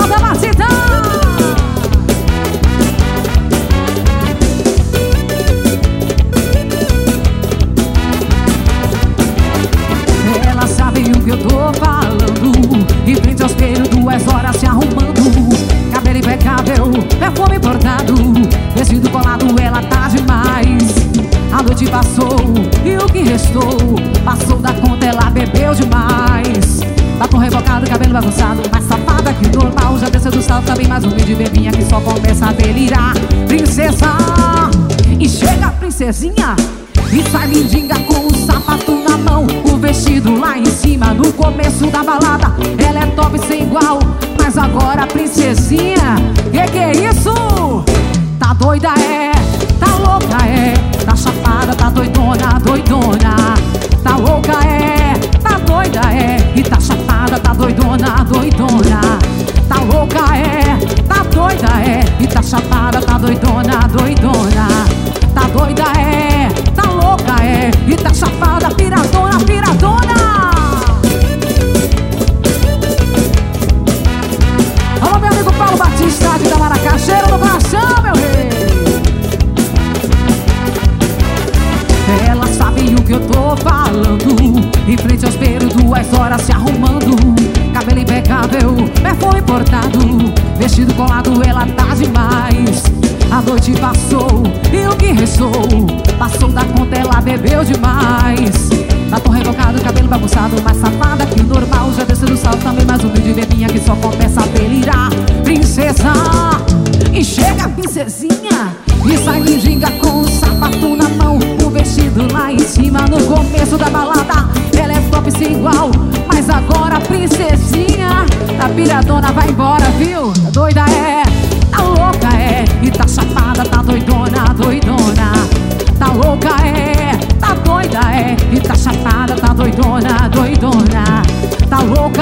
da batida. Ela sabe o que eu tô falando. Em frente ao espelho, 2 horas se arrumando. Cabelo impecável, perfume importado, vestido colado, ela tá demais. A noite passou e o que restou passou da conta, ela bebeu demais. Batom rebocado, cabelo bagunçado, mais safada que normal. Já desceu do salto, também mais humilde, bebinha que só começa a delirar. Princesa, e chega a princesinha e sai mendiga com o sapato na mão, o vestido lá em cima. No começo da balada, ela é top sem igual, mas agora a princesinha, que é isso? Tá doida é, tá louca é, tá chapada, tá doidona, doidona. Tá louca é, tá doida é, e tá chapada, tá doidona, doidona. Tá louca é, tá doida é, e tá chapada, tá doidona, doidona. Tá doida é, tá louca é, e tá chapada, piradona, piradona. Alô, meu amigo Paulo Batista de Itamaracá, cheiro no coração, meu rei. Ela sabe o que eu tô falando. Em frente ao espelho, 2 horas se arrumando. Cabelo impecável, perfume importado, vestido colado, ela tá demais. A noite passou e o que restou passou da conta, ela bebeu demais. Batom rebocado, cabelo bagunçado, mais safada que o normal. Já desceu do salto, também mais humilde, bebinha que só começa a delirar. Princesa, e chega a princesinha e sai mendiga com o sapato na mão, o vestido lá em cima. No começo da balada, ela é top sem igual, mas agora a princesinha, a piradona vai embora, viu? Tá doida é, tá louca é, e tá chapada, tá doidona, doidona. Tá louca é, tá doida é, e tá chapada, tá doidona, doidona. Tá louca